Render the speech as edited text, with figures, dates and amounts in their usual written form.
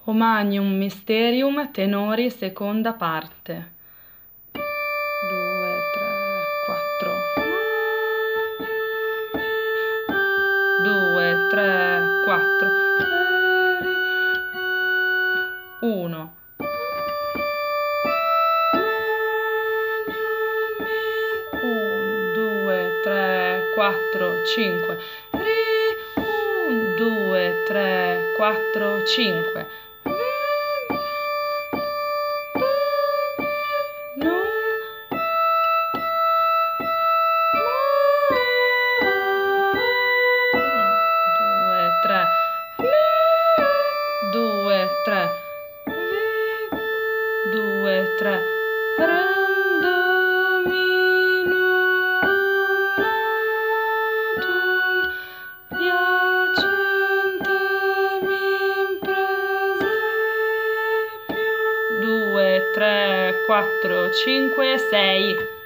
Humanium Mysterium Tenori seconda parte. 2, 3, 4. 2, 3, 4. 1. 2, 3, 4, 5. 1, 2, 3, 4, 5. Due, tre, quattro, cinque, sei.